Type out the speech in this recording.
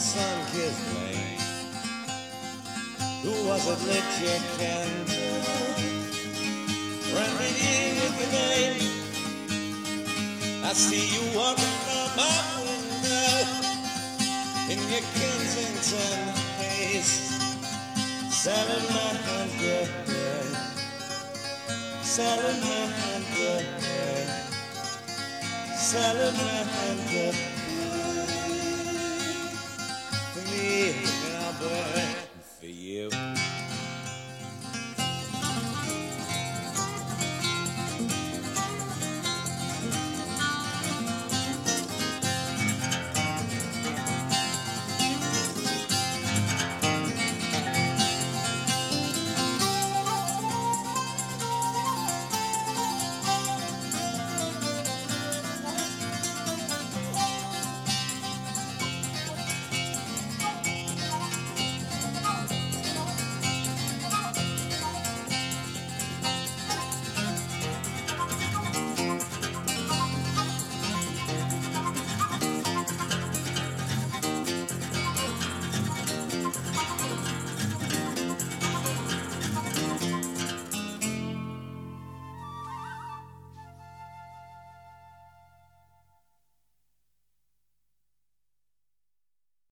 sun-kissed lane. Who was it lit your candle? Running in with the name. I see you walking from my window in your Kensington haze. Selling my hand, yeah. Selling my hand, yeah. Selling my hand, yeah. For me, and I'll burn for you.